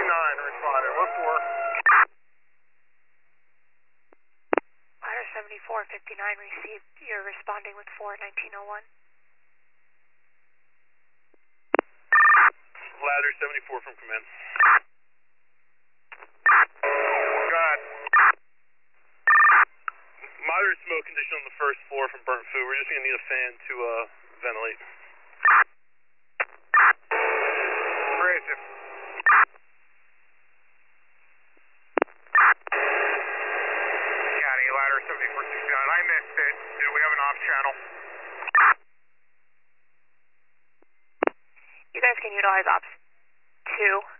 responded. What for? Ladder 7459 received. You're responding with 41901. Ladder 74 from command. God. Moderate smoke condition on the first floor from burnt food. We're just going to need a fan to ventilate. Crazy. County, ladder 7469. I missed it. Do we have an off channel? You guys can utilize ops 2.